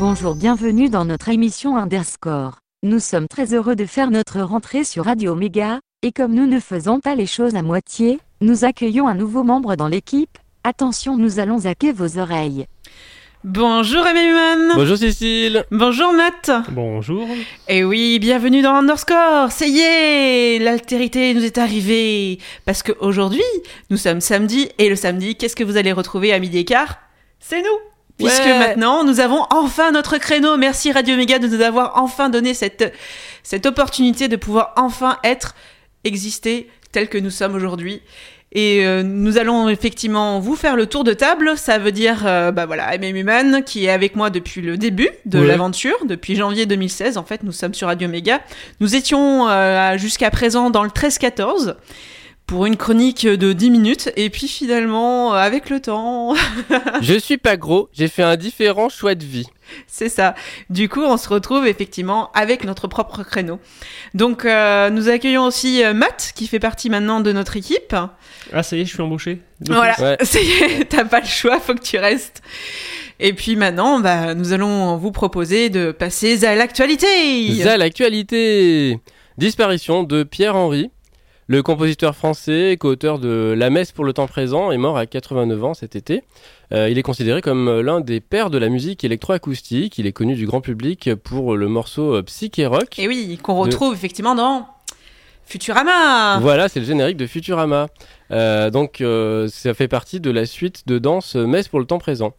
Bonjour, bienvenue dans notre émission Underscore. Nous sommes très heureux de faire notre rentrée sur Radio Méga, et comme nous ne faisons pas les choses à moitié, nous accueillons un nouveau membre dans l'équipe. Attention, nous allons hacker vos oreilles. Bonjour Emmanuel. Bonjour Cécile. Bonjour Matt. Bonjour. Et oui, bienvenue dans Underscore. Ça y est, l'altérité nous est arrivée. Parce qu'aujourd'hui, nous sommes samedi, et le samedi, qu'est-ce que vous allez retrouver à midi et quart ? C'est nous. Puisque maintenant, nous avons enfin notre créneau. Merci Radio Méga de nous avoir enfin donné cette opportunité de pouvoir enfin exister tel que nous sommes aujourd'hui. Et nous allons effectivement vous faire le tour de table. Ça veut dire, Emmanuel qui est avec moi depuis le début de l'aventure, depuis janvier 2016. En fait, nous sommes sur Radio Méga. Nous étions jusqu'à présent dans le 13-14 pour une chronique de 10 minutes. Et puis finalement, avec le temps... Je suis pas gros, j'ai fait un différent choix de vie. C'est ça. Du coup, on se retrouve effectivement avec notre propre créneau. Donc, nous accueillons aussi Matt, qui fait partie maintenant de notre équipe. Ah, ça y est, je suis embauché. Voilà, ça y est, t'as pas le choix, faut que tu restes. Et puis maintenant, nous allons vous proposer de passer à l'actualité. À l'actualité. Disparition de Pierre Henry. Le compositeur français, co-auteur de La Messe pour le temps présent, est mort à 89 ans cet été. Il est considéré comme l'un des pères de la musique électroacoustique. Il est connu du grand public pour le morceau Psyché Rock. Et oui, qu'on retrouve effectivement dans Futurama. Voilà, c'est le générique de Futurama. Ça fait partie de la suite de danse Messe pour le temps présent.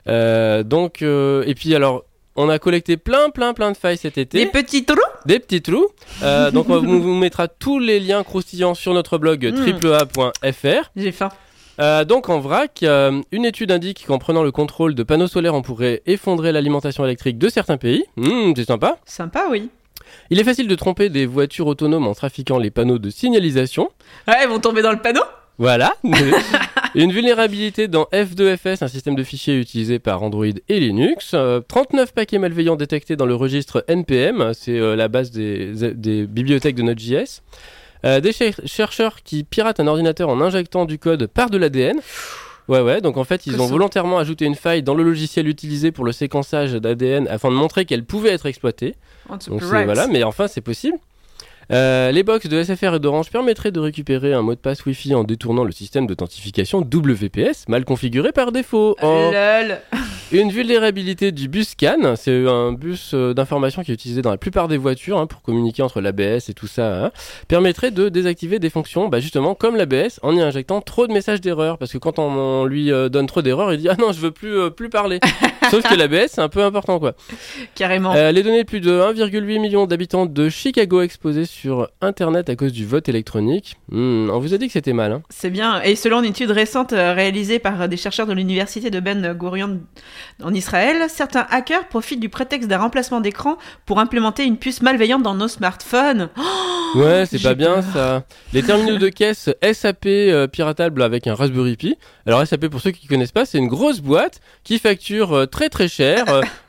Et puis alors... On a collecté plein de failles cet été. Des petits trous. Donc on vous mettra tous les liens croustillants sur notre blog www.fr. J'ai faim. Donc en vrac, une étude indique qu'en prenant le contrôle de panneaux solaires, on pourrait effondrer l'alimentation électrique de certains pays. C'est sympa. Sympa, oui. Il est facile de tromper des voitures autonomes en trafiquant les panneaux de signalisation. Ouais, ils vont tomber dans le panneau. Voilà. Une vulnérabilité dans F2FS, un système de fichiers utilisé par Android et Linux. 39 paquets malveillants détectés dans le registre NPM, c'est la base des bibliothèques de Node.js. Des chercheurs qui piratent un ordinateur en injectant du code par de l'ADN. Ouais, donc en fait, ils ont volontairement ajouté une faille dans le logiciel utilisé pour le séquençage d'ADN afin de montrer qu'elle pouvait être exploitée. Mais enfin, c'est possible. Les box de SFR et d'Orange permettraient de récupérer un mot de passe Wi-Fi en détournant le système d'authentification WPS, mal configuré par défaut. Lol. Une vulnérabilité du bus scan, c'est un bus d'information qui est utilisé dans la plupart des voitures pour communiquer entre l'ABS et tout ça, permettrait de désactiver des fonctions, justement comme l'ABS, en y injectant trop de messages d'erreur, parce que quand on lui donne trop d'erreurs, il dit « Ah non, je veux plus parler ». Sauf que l'ABS, c'est un peu important, quoi. Carrément. Les données de plus de 1,8 million d'habitants de Chicago exposés sur Internet à cause du vote électronique. On vous a dit que c'était mal. Hein. C'est bien. Et selon une étude récente réalisée par des chercheurs de l'université de Ben Gurion en Israël, certains hackers profitent du prétexte d'un remplacement d'écran pour implémenter une puce malveillante dans nos smartphones. Ouais, c'est pas bien ça. Les terminaux de caisse SAP piratables avec un Raspberry Pi. Alors SAP, pour ceux qui connaissent pas, c'est une grosse boîte qui facture très très cher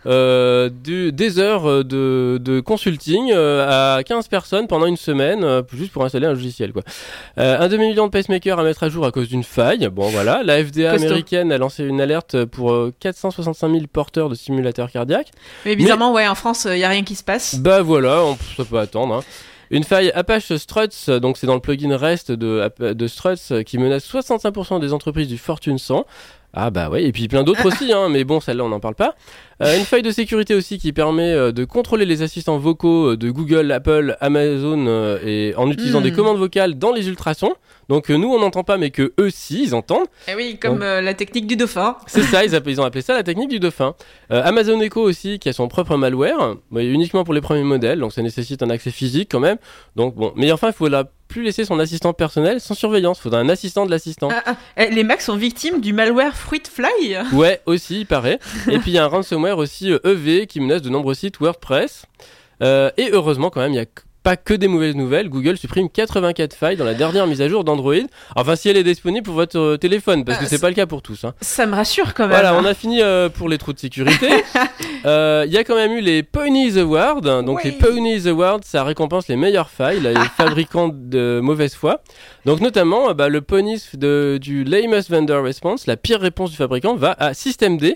des heures de consulting à 15 personnes pendant une semaine juste pour installer un logiciel, quoi. Un demi-million de pacemakers à mettre à jour à cause d'une faille. Bon voilà, la FDA américaine a lancé une alerte pour 465 000 porteurs de simulateurs cardiaques. Mais bizarrement, en France, il n'y a rien qui se passe. Voilà, ça peut attendre. Une faille Apache Struts, donc c'est dans le plugin REST de Struts, qui menace 65% des entreprises du Fortune 100. Ah et puis plein d'autres aussi, mais bon, celle-là on n'en parle pas. Une faille de sécurité aussi qui permet de contrôler les assistants vocaux de Google, Apple, Amazon et en utilisant des commandes vocales dans les ultrasons. Donc nous on n'entend pas, mais que eux si ils entendent. Et oui, comme la technique du dauphin. C'est ça, ils ont appelé ça la technique du dauphin. Amazon Echo aussi qui a son propre malware, uniquement pour les premiers modèles, donc ça nécessite un accès physique quand même. Donc bon, mais enfin il faut plus laisser son assistant personnel sans surveillance, il faudra un assistant de l'assistant. Les Macs sont victimes du malware Fruitfly. Ouais, aussi il paraît. Et puis il y a un ransomware aussi EV qui menace de nombreux sites WordPress. Et heureusement quand même, il y a pas que des mauvaises nouvelles. Google supprime 84 failles dans la dernière mise à jour d'Android. Enfin, si elle est disponible pour votre téléphone, parce que c'est pas le cas pour tous. Ça me rassure quand même. Voilà, on a fini pour les trous de sécurité. Il y a quand même eu les Ponies Awards. Donc les Ponies Awards, ça récompense les meilleures failles, les fabricants de mauvaise foi. Donc notamment, le Ponies du Lamest Vendor Response, la pire réponse du fabricant, va à Systemd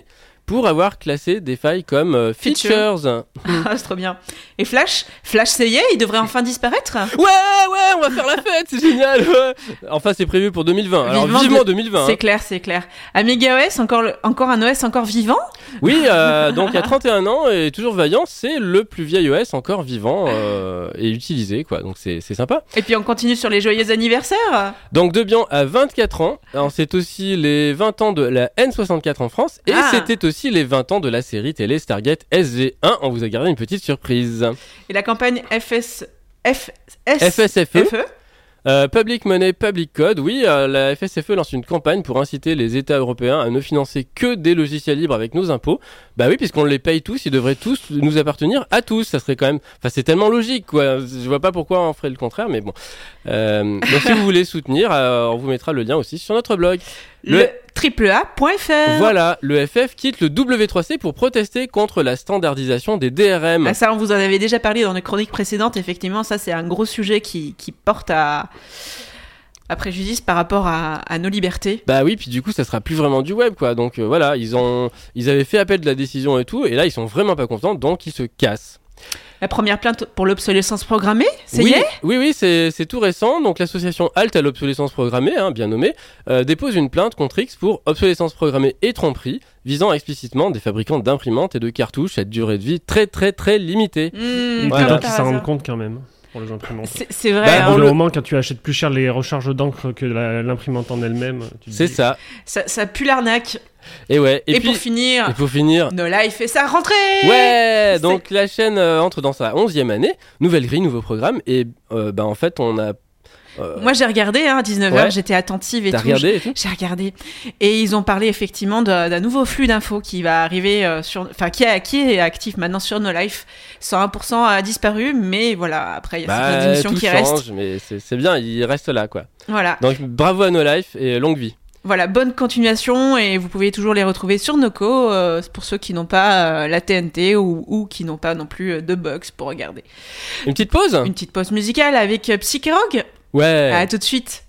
pour avoir classé des failles comme features. Ah, c'est trop bien. Et Flash, ça y est, il devrait enfin disparaître. Ouais, on va faire la fête, c'est génial. Ouais. Enfin, c'est prévu pour 2020. Alors vivement 2020. C'est clair. Amiga OS, encore un OS encore vivant. Oui, donc il y a 31 ans et toujours vaillant, c'est le plus vieil OS encore vivant et utilisé, quoi. Donc c'est sympa. Et puis on continue sur les joyeux anniversaires. Donc Debian a 24 ans. Alors c'est aussi les 20 ans de la N64 en France et c'était aussi les 20 ans de la série télé Stargate SG1. On vous a gardé une petite surprise. Et la campagne FSFE. Public Money, Public Code, oui, la FSFE lance une campagne pour inciter les États européens à ne financer que des logiciels libres avec nos impôts. Bah oui, puisqu'on les paye tous, ils devraient tous nous appartenir à tous. Ça serait quand même, enfin c'est tellement logique, quoi. Je vois pas pourquoi on ferait le contraire, mais bon. Donc si vous voulez soutenir, on vous mettra le lien aussi sur notre blog. Le AAA.fr. Voilà, le FF quitte le W3C pour protester contre la standardisation des DRM. Ah, ça, on vous en avait déjà parlé dans nos chroniques précédentes. Effectivement, ça, c'est un gros sujet qui porte à préjudice par rapport à nos libertés. Bah oui, puis du coup, ça sera plus vraiment du web, quoi. Donc voilà, ils avaient fait appel de la décision et tout, et là, ils sont vraiment pas contents, donc ils se cassent. La première plainte pour l'obsolescence programmée, Oui, c'est tout récent. Donc l'association Halte à l'obsolescence programmée, bien nommée, dépose une plainte contre X pour obsolescence programmée et tromperie, visant explicitement des fabricants d'imprimantes et de cartouches à durée de vie très très très limitée. Et plutôt qu'ils s'en rendent compte quand même. Pour les imprimantes. C'est vrai. Pour le moment, quand tu achètes plus cher les recharges d'encre que l'imprimante en elle-même, c'est ça. Ça pue l'arnaque. Et ouais. Et puis, pour finir, No Life et sa rentrée. Ouais. Donc la chaîne entre dans sa 11e année, nouvelle grille, nouveau programme, et en fait on a. Moi j'ai regardé à 19h, j'étais attentive et tout. J'ai regardé. Et ils ont parlé effectivement d'un nouveau flux d'infos qui va arriver qui est actif maintenant sur No Life. 101% a disparu, mais voilà, après il y a certaines émissions qui restent. Mais c'est bien, il reste là, quoi. Voilà. Donc bravo à No Life et longue vie. Voilà, bonne continuation et vous pouvez toujours les retrouver sur Noco pour ceux qui n'ont pas la TNT ou qui n'ont pas non plus de box pour regarder. Une petite pause ? Une petite pause musicale avec Psycherog. Ouais. À tout de suite.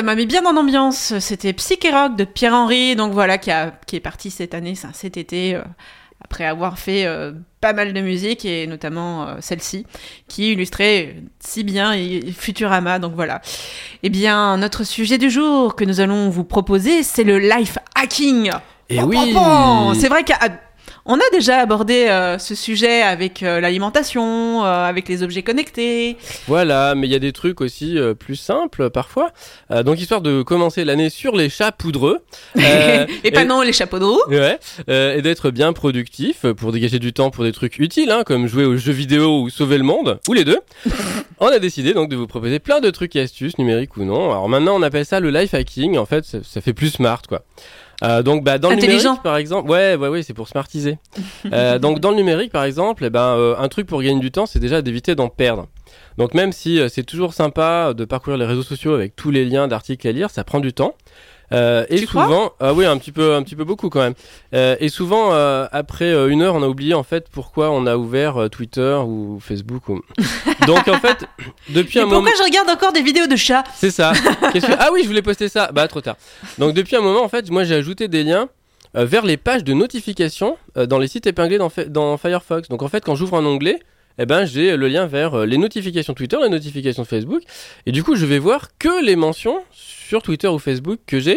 ça m'a mis bien en ambiance. C'était Psyché Rock de Pierre-Henry, donc voilà, qui est parti cet été, après avoir fait pas mal de musique, et notamment celle-ci, qui illustrait si bien Futurama, donc voilà. Eh bien, notre sujet du jour que nous allons vous proposer, c'est le life hacking. Et oui. C'est vrai qu'on a déjà abordé ce sujet avec l'alimentation, avec les objets connectés. Voilà, mais il y a des trucs aussi plus simples parfois. Donc histoire de commencer l'année sur les chats poudreux. Non, les chapeaux de roue. Ouais, et d'être bien productif pour dégager du temps pour des trucs utiles, hein, comme jouer aux jeux vidéo ou sauver le monde, ou les deux. On a décidé donc de vous proposer plein de trucs et astuces, numériques ou non. Alors maintenant on appelle ça le life hacking, en fait ça fait plus smart quoi. Donc dans le numérique par exemple, ouais, c'est pour smartiser. Donc dans le numérique par exemple, un truc pour gagner du temps, c'est déjà d'éviter d'en perdre. Donc même si c'est toujours sympa de parcourir les réseaux sociaux avec tous les liens d'articles à lire, ça prend du temps. Et tu souvent, oui, un petit peu beaucoup quand même. Et souvent, après une heure, on a oublié en fait pourquoi on a ouvert Twitter ou Facebook. Donc en fait, depuis un moment. Pourquoi je regarde encore des vidéos de chats ? C'est ça. Ah oui, je voulais poster ça. Bah trop tard. Donc depuis un moment, en fait, moi j'ai ajouté des liens vers les pages de notification dans les sites épinglés dans Firefox. Donc en fait, quand j'ouvre un onglet, j'ai le lien vers les notifications Twitter, les notifications Facebook, et du coup je vais voir que les mentions sur Twitter ou Facebook que j'ai,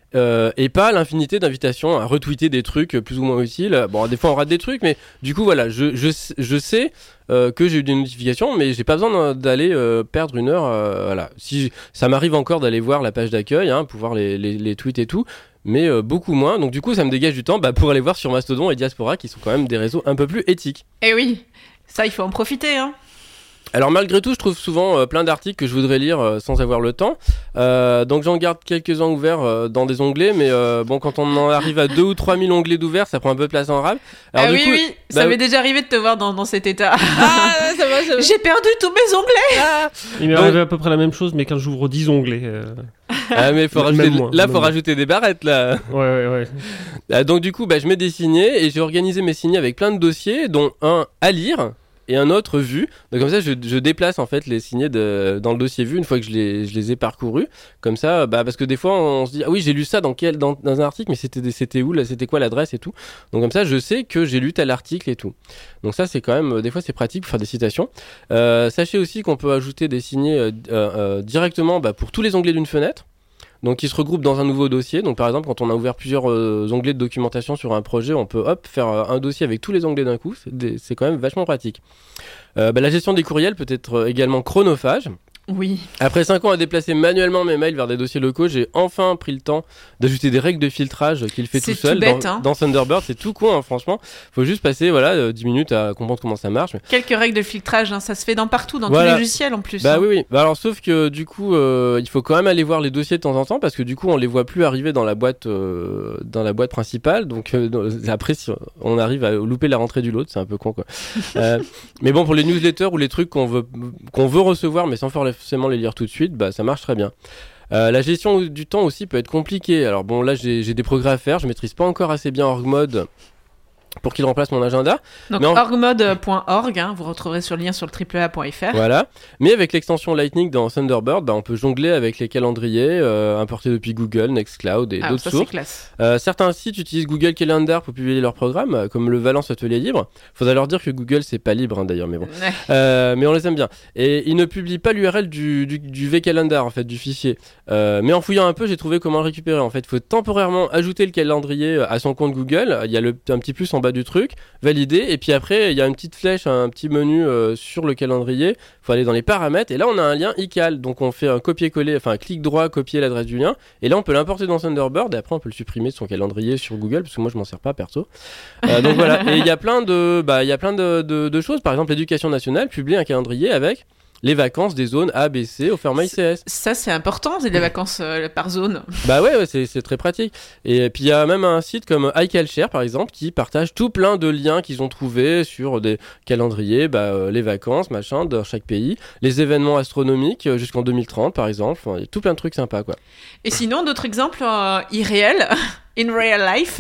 et pas l'infinité d'invitations à retweeter des trucs plus ou moins utiles. Bon, des fois on rate des trucs, mais du coup voilà, je sais que j'ai eu des notifications, mais j'ai pas besoin d'aller perdre une heure. Voilà, si ça m'arrive encore d'aller voir la page d'accueil, hein, pour voir les tweets et tout. Mais beaucoup moins, donc du coup ça me dégage du temps pour aller voir sur Mastodon et Diaspora, qui sont quand même des réseaux un peu plus éthiques. Eh oui, ça il faut en profiter, hein. Alors malgré tout, je trouve souvent plein d'articles que je voudrais lire sans avoir le temps. Donc j'en garde quelques-uns ouverts dans des onglets, mais bon, quand on en arrive à 2 ou 3 000 onglets d'ouverts, ça prend un peu de place en rab. Alors, oui, ça m'est déjà arrivé de te voir dans cet état. Ça va. J'ai perdu tous mes onglets. Il m'est arrivé à peu près la même chose, mais quand j'ouvre 10 onglets. Mais faut rajouter des barrettes là. Ouais. Donc du coup, je mets des signets et j'ai organisé mes signets avec plein de dossiers, dont un à lire et un autre vu. Donc comme ça je déplace en fait les signets dans le dossier vu une fois que je les ai parcourus, comme ça parce que des fois on se dit ah oui, j'ai lu ça dans un article, mais c'était où là, c'était quoi l'adresse et tout. Donc comme ça je sais que j'ai lu tel article et tout. Donc ça c'est quand même des fois c'est pratique pour faire des citations. Sachez aussi qu'on peut ajouter des signets directement pour tous les onglets d'une fenêtre. Donc qui se regroupent dans un nouveau dossier. Donc par exemple, quand on a ouvert plusieurs onglets de documentation sur un projet, on peut faire un dossier avec tous les onglets d'un coup. C'est quand même vachement pratique. La gestion des courriels peut être également chronophage. Oui. Après 5 ans à déplacer manuellement mes mails vers des dossiers locaux, j'ai enfin pris le temps d'ajouter des règles de filtrage qu'il fait tout seul dans Thunderbird. C'est tout con, hein, franchement. Faut juste passer 10 minutes à comprendre comment ça marche. Quelques règles de filtrage, hein, ça se fait partout, dans tous les logiciels en plus. Oui. Alors sauf que du coup, il faut quand même aller voir les dossiers de temps en temps, parce que du coup, on les voit plus arriver dans la boîte principale. Donc après, si on arrive à louper la rentrée du lot, c'est un peu con quoi. Mais bon, pour les newsletters ou les trucs qu'on veut recevoir, mais sans forcément les lire tout de suite, ça marche très bien. La gestion du temps aussi peut être compliquée. Alors bon, là j'ai des progrès à faire, je maîtrise pas encore assez bien Org-Mode pour qu'il remplace mon agenda. Donc orgmode.org, hein, vous retrouverez sur le lien sur le AAA.fr. Voilà. Mais avec l'extension Lightning dans Thunderbird, on peut jongler avec les calendriers importés depuis Google, Nextcloud et d'autres sources. C'est classe. Certains sites utilisent Google Calendar pour publier leurs programmes, comme le Valence Atelier Libre. Faudrait leur dire que Google c'est pas libre, hein, d'ailleurs, mais bon. Mais on les aime bien. Et ils ne publient pas l'URL du vCalendar, en fait, du fichier. Mais en fouillant un peu, j'ai trouvé comment le récupérer. En fait, il faut temporairement ajouter le calendrier à son compte Google. Il y a un petit plus en bas du truc, valider, et puis après il y a une petite flèche, un petit menu sur le calendrier, il faut aller dans les paramètres, et là on a un lien iCal, donc on fait un copier-coller, enfin un clic droit, copier l'adresse du lien, et là on peut l'importer dans Thunderbird, et après on peut le supprimer de son calendrier sur Google, parce que moi je m'en sers pas perso. Donc voilà, et il y a plein de choses, par exemple l'éducation nationale publie un calendrier avec les vacances des zones A, B, C au format ICS. Ça, c'est important, c'est les vacances par zone. Ouais, c'est très pratique. Et puis, il y a même un site comme iCalshare, par exemple, qui partage tout plein de liens qu'ils ont trouvés sur des calendriers, les vacances, machin, dans chaque pays, les événements astronomiques jusqu'en 2030, par exemple. Enfin, il y a tout plein de trucs sympas, quoi. Et sinon, d'autres exemples irréels In real life.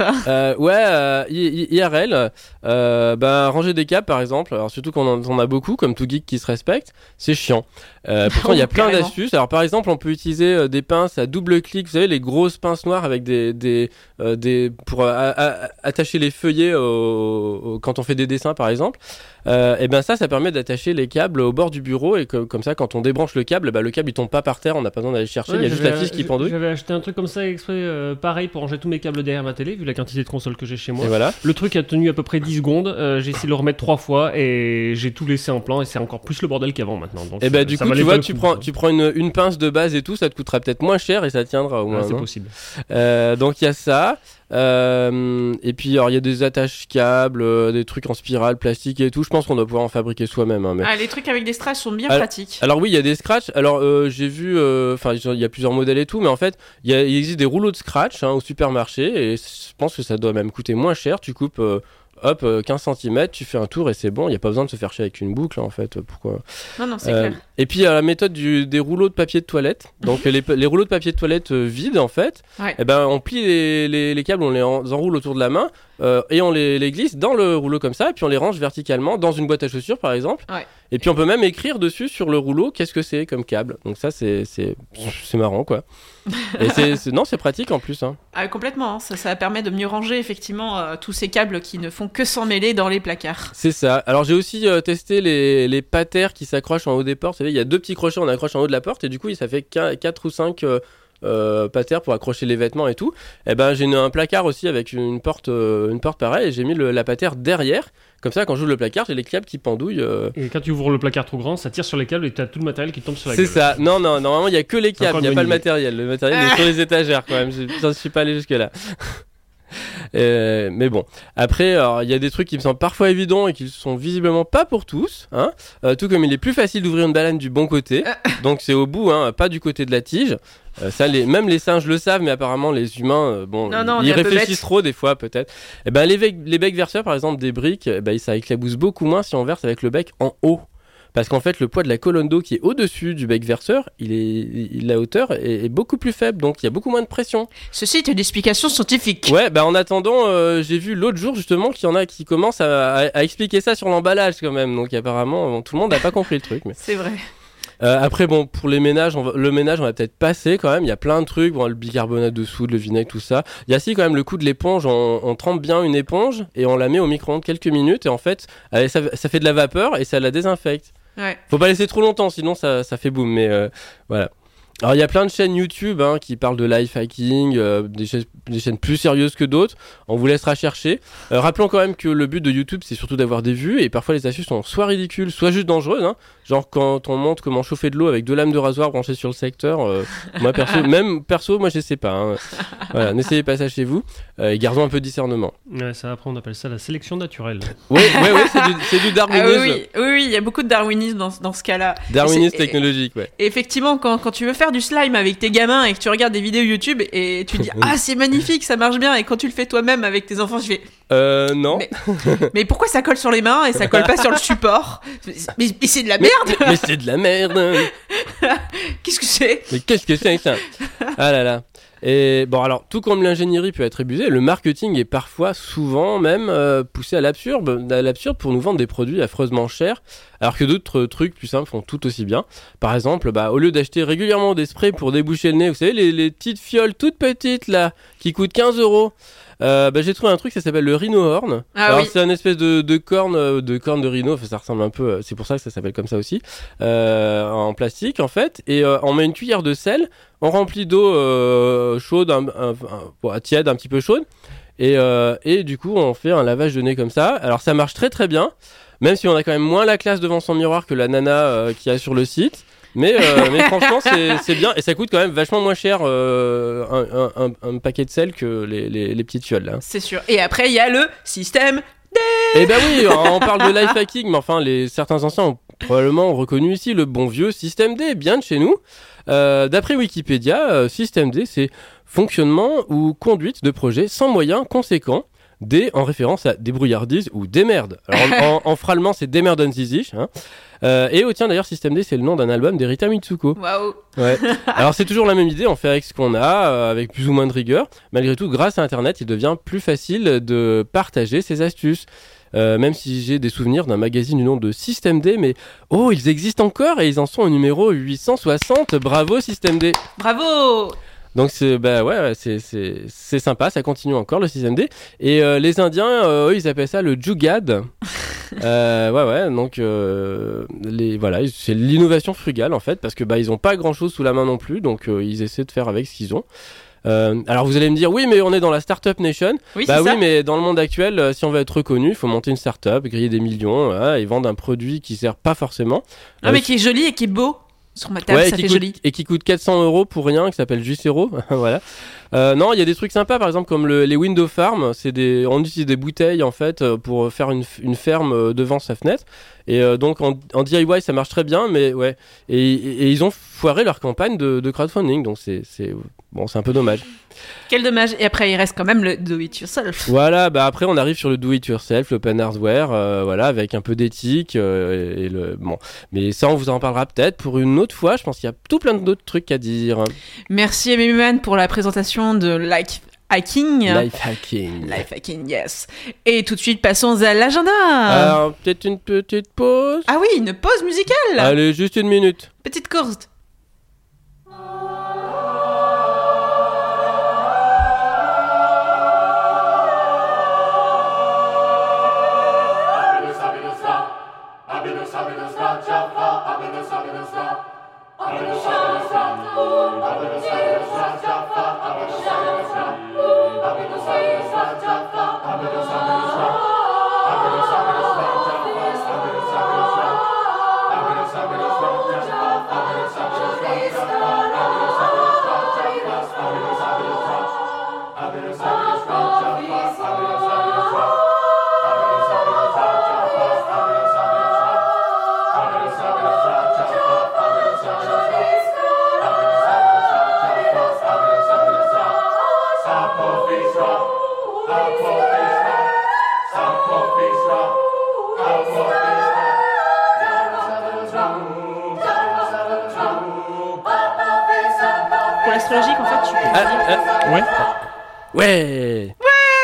IRL, ranger des câbles par exemple, alors surtout qu'on en a beaucoup, comme tout geek qui se respecte, c'est chiant. Pourtant il y a plein d'astuces. Alors par exemple on peut utiliser des pinces à double clic, vous savez les grosses pinces noires avec pour attacher les feuillets quand on fait des dessins par exemple. Et ben ça permet d'attacher les câbles au bord du bureau et comme ça quand on débranche le câble, le câble il tombe pas par terre, on n'a pas besoin d'aller chercher, il y a juste la fiche qui pendouille. J'avais acheté un truc comme ça exprès, pareil pour ranger tous mes câbles derrière ma télé vu la quantité de consoles que j'ai chez moi. Et voilà. Le truc a tenu à peu près 10 secondes, j'ai essayé de le remettre 3 fois et j'ai tout laissé en plan et c'est encore plus le bordel qu'avant maintenant. Donc, et du coup tu vois tu prends une pince de base et tout, ça te coûtera peut-être moins cher et ça tiendra au moins. C'est possible. Donc il y a ça. Et puis alors il y a des attaches câbles, des trucs en spirale, plastique et tout. Je pense qu'on doit pouvoir en fabriquer soi-même. Mais... les trucs avec des strass sont bien pratiques. Alors oui, il y a des scratchs. Alors j'ai vu, il y a plusieurs modèles et tout, mais en fait il existe des rouleaux de scratch au supermarché et je pense que ça doit même coûter moins cher. Tu coupes 15 cm, tu fais un tour et c'est bon, il n'y a pas besoin de se faire chier avec une boucle en fait. Pourquoi ? Non, c'est clair. Et puis il y a la méthode des rouleaux de papier de toilette. Donc les rouleaux de papier de toilette vides en fait, on plie les câbles, on les enroule autour de la main et on les glisse dans le rouleau comme ça et puis on les range verticalement dans une boîte à chaussures par exemple. Ouais. Et puis on peut même écrire dessus sur le rouleau qu'est-ce que c'est comme câble. Donc ça c'est marrant quoi. Et c'est pratique en plus. Complètement, ça permet de mieux ranger effectivement tous ces câbles qui ne font que s'emmêler dans les placards. C'est ça. Alors j'ai aussi testé les patères qui s'accrochent en haut des portes. Vous savez, il y a 2 petits crochets on accroche en haut de la porte et du coup ça fait 4 ou 5 patères pour accrocher les vêtements et tout. Et j'ai un placard aussi avec une porte pareille et j'ai mis la patère derrière. Comme ça, quand j'ouvre le placard, j'ai les câbles qui pendouillent. Et quand tu ouvres le placard trop grand, ça tire sur les câbles et tu as tout le matériel qui tombe sur la gueule. C'est ça. Non, normalement, il n'y a que les câbles, il n'y a pas le matériel. Le matériel est sur les étagères quand même. Je ne suis pas allé jusque-là. Mais bon, après il y a des trucs qui me semblent parfois évidents et qui sont visiblement pas pour tous, tout comme il est plus facile d'ouvrir une banane du bon côté, donc c'est au bout, pas du côté de la tige. Ça, même les singes le savent, mais apparemment les humains, ils réfléchissent trop des fois peut-être. Et les becs verseurs par exemple des briques, ça éclabousse beaucoup moins si on verse avec le bec en haut. Parce qu'en fait, le poids de la colonne d'eau qui est au-dessus du bec verseur, la hauteur est beaucoup plus faible, donc il y a beaucoup moins de pression. Ceci est une explication scientifique. Ouais, en attendant, j'ai vu l'autre jour justement qu'il y en a qui commencent à expliquer ça sur l'emballage quand même. Donc apparemment, tout le monde n'a pas compris le truc. Mais... C'est vrai. Après, pour les ménages, on va peut-être passer quand même. Il y a plein de trucs, le bicarbonate de soude, le vinaigre, tout ça. Il y a aussi quand même le coup de l'éponge. On trempe bien une éponge et on la met au micro-ondes quelques minutes et en fait, ça fait de la vapeur et ça la désinfecte. Ouais. Faut pas laisser trop longtemps, sinon ça fait boum. Mais voilà. Alors il y a plein de chaînes YouTube qui parlent de life hacking, des chaînes plus sérieuses que d'autres. On vous laissera chercher. Rappelons quand même que le but de YouTube c'est surtout d'avoir des vues et parfois les astuces sont soit ridicules, soit juste dangereuses. Genre quand on montre comment chauffer de l'eau avec 2 lames de rasoir branchées sur le secteur. Moi perso, moi je sais pas. Voilà, n'essayez pas ça chez vous. Et gardons un peu de discernement. Ouais, ça après on appelle ça la sélection naturelle. Ouais, c'est du darwinisme. Oui, il y a beaucoup de darwinisme dans ce cas-là. Darwinisme technologique, ouais. Et effectivement, quand tu veux faire du slime avec tes gamins et que tu regardes des vidéos YouTube et tu dis c'est magnifique, ça marche bien, et quand tu le fais toi-même avec tes enfants, tu fais non. Mais pourquoi ça colle sur les mains et ça colle pas sur le support? Mais c'est de la merde. Mais c'est de la merde. Qu'est-ce que c'est? Mais qu'est-ce que c'est ça? Ah là là. Et bon, alors, tout comme l'ingénierie peut être abusée, le marketing est parfois, souvent même, poussé à l'absurde pour nous vendre des produits affreusement chers, alors que d'autres trucs plus simples font tout aussi bien. Par exemple, au lieu d'acheter régulièrement des sprays pour déboucher le nez, vous savez, les petites fioles toutes petites, là, qui coûtent 15 €, j'ai trouvé un truc, ça s'appelle le Rhino Horn. C'est une espèce de corne de rhino, enfin, ça ressemble un peu, c'est pour ça que ça s'appelle comme ça aussi, en plastique en fait, et on met une cuillère de sel, on remplit d'eau chaude, tiède, un petit peu chaude, et du coup on fait un lavage de nez comme ça. Alors ça marche très très bien, même si on a quand même moins la classe devant son miroir que la nana qu'il y a sur le site. Mais franchement, c'est bien et ça coûte quand même vachement moins cher un paquet de sel que les petites fioles là. C'est sûr. Et après, il y a le système D. Eh ben oui, on parle de life hacking, mais enfin, certains anciens ont probablement reconnu ici le bon vieux système D, bien de chez nous. D'après Wikipédia, système D, c'est fonctionnement ou conduite de projet sans moyens conséquents. D en référence à débrouillardise ou démerde. Alors en frallemand, c'est Demerdon Zizich. Hein. Et tiens, d'ailleurs, System D, c'est le nom d'un album d'Erita Mitsuko. Waouh. Ouais. Alors c'est toujours la même idée, on fait avec ce qu'on a, avec plus ou moins de rigueur. Malgré tout, grâce à Internet, il devient plus facile de partager ses astuces. Même si j'ai des souvenirs d'un magazine du nom de System D, mais ils existent encore et ils en sont au numéro 860. Bravo System D. Bravo. Donc c'est sympa, ça continue encore le System D. Et les Indiens, eux, ils appellent ça le Jugad. Donc c'est l'innovation frugale en fait, parce que ils ont pas grand chose sous la main non plus, donc ils essaient de faire avec ce qu'ils ont. Alors vous allez me dire, oui, mais on est dans la Startup Nation. Oui, mais dans le monde actuel, si on veut être reconnu, il faut monter une startup, griller des millions, et vendre un produit qui sert pas forcément. Mais qui est joli et qui est beau. Sur ma table, ça fait joli. Et qui coûte 400 € pour rien, qui s'appelle Juicero. Voilà. Non, il y a des trucs sympas, par exemple, comme les Window Farm. On utilise des bouteilles, en fait, pour faire une ferme devant sa fenêtre. Et donc, en DIY, ça marche très bien, mais ouais. Et ils ont foiré leur campagne de crowdfunding. Donc, c'est un peu dommage. Quel dommage. Et après, il reste quand même le do-it-yourself. Voilà, après, on arrive sur le do-it-yourself, l'open hardware, avec un peu d'éthique. Mais ça, on vous en parlera peut-être pour une autre fois. Je pense qu'il y a tout plein d'autres trucs à dire. Merci Emiman pour la présentation de Life Hacking. Life Hacking, yes. Et tout de suite, passons à l'agenda. Alors, peut-être une petite pause. Ah oui, une pause musicale. Allez, juste une minute. Petite course. Pour l'astrologique, en fait, tu peux Ouais. Ouais.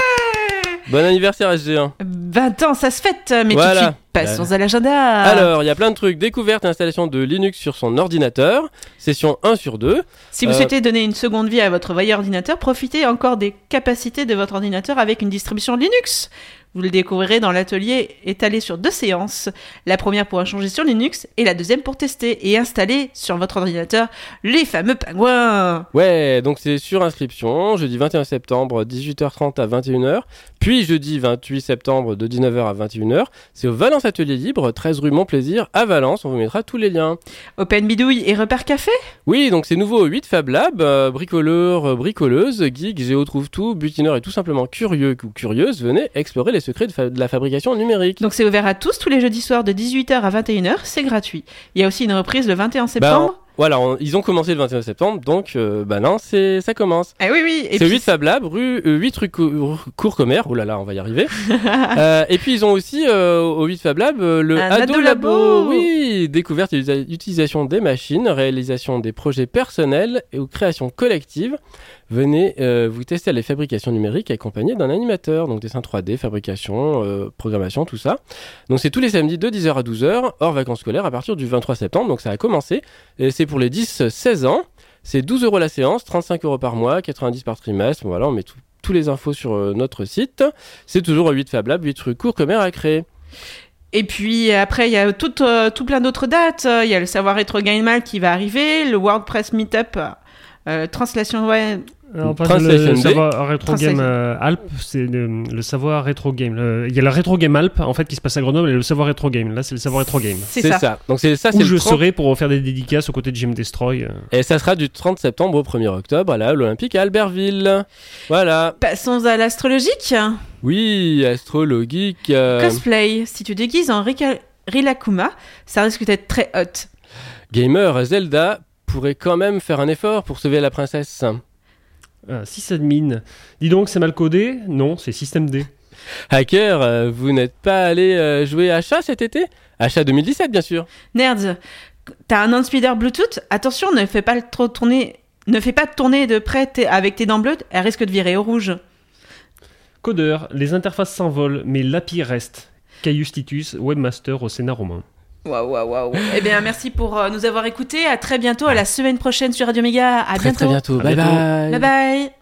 Bon anniversaire SG1. 20 ans, ça se fête, mais Voilà. tout de suite, passons à l'agenda. Alors, il y a plein de trucs. Découverte et installation de Linux sur son ordinateur. Session 1 sur 2. Si vous souhaitez donner une seconde vie à votre vieil ordinateur, profitez encore des capacités de votre ordinateur avec une distribution Linux. Vous le découvrirez dans l'atelier étalé sur 2 séances. La première pour changer sur Linux et la deuxième pour tester et installer sur votre ordinateur les fameux pingouins. Ouais, donc c'est sur inscription, jeudi 21 septembre, 18h30 à 21h. Puis jeudi 28 septembre, de 19h à 21h. C'est au Valence Atelier Libre, 13 rue Montplaisir, à Valence. On vous mettra tous les liens. Open Bidouille et Repère Café. Oui, donc c'est nouveau au 8 Fab Lab. Bricoleurs, bricoleuses, geeks, géo trouve tout, butineurs et tout simplement curieux ou curieuses, venez explorer les secrets de la fabrication numérique. Donc c'est ouvert à tous les jeudis soirs de 18h à 21h, c'est gratuit. Il y a aussi une reprise le 21 septembre. Voilà, ils ont commencé le 21 septembre, donc non, ça commence. Ah oui. Et c'est puis... 8 Fab Lab, 8 rue Courcommer. Oh là là, on va y arriver. Et puis ils ont aussi au 8 Fab Lab le Ado Labo. Oui, découverte et utilisation des machines, réalisation des projets personnels et ou création collective. Venez vous tester les fabrications numériques accompagnées d'un animateur, donc dessin 3D, fabrication, programmation, tout ça. Donc c'est tous les samedis de 10h à 12h, hors vacances scolaires à partir du 23 septembre, donc ça a commencé. Et c'est pour les 10-16 ans, c'est 12 € la séance, 35 € par mois, 90 par trimestre. Voilà, on met tous les infos sur notre site. C'est toujours au 8 Fab Lab, 8 rue Courcommer à Cré. Et puis après, il y a tout plein d'autres dates. Il y a le Savoir Rétro Game Mal qui va arriver, le WordPress Meetup, Translation Web. Alors, le savoir rétro game Alp, c'est le savoir rétro game. Il y a le rétro game Alp en fait qui se passe à Grenoble et le savoir rétro game. Là, c'est le savoir rétro game. C'est ça. Donc c'est ça. Où je serai pour faire des dédicaces aux côtés de Jim Destroy. Et ça sera du 30 septembre au 1er octobre à la Halle Olympique à Albertville. Voilà. Passons à l'astrologique. Oui, astrologique. Cosplay. Si tu déguises en Rilakuma, ça risque d'être très hot. Gamer Zelda pourrait quand même faire un effort pour sauver la princesse. Sysadmin. Dis donc, c'est mal codé ? Non, c'est System D. Hacker, vous n'êtes pas allé jouer à Achat cet été ? Achat 2017, bien sûr. Nerds, t'as un hand-speeder Bluetooth ? Attention, ne fais pas tourner de près avec tes dents bleues, elles risquent de virer au rouge. Codeur, les interfaces s'envolent, mais l'API reste. Caius Titus, webmaster au Sénat romain. Waouh. Eh bien, merci pour nous avoir écoutés. À très bientôt, à la semaine prochaine sur Radio Méga. À bientôt. Très bientôt. Bye bye. Bye bye.